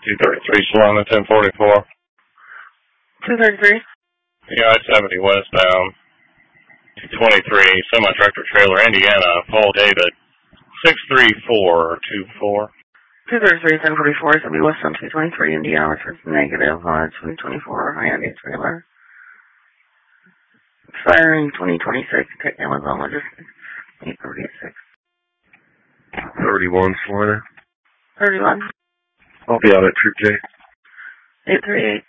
233 Salona 1044. 233? Yeah, I-70 westbound. 223 semi-tractor trailer, Indiana, Paul David. 63424. 233, 1044, so be west on 223, Indiana, towards negative on 2024, Hyundai trailer. Expiring 2026, take Amazon Logistics, 836. 31 Salona. 31. I'll be out at Troop J. 838.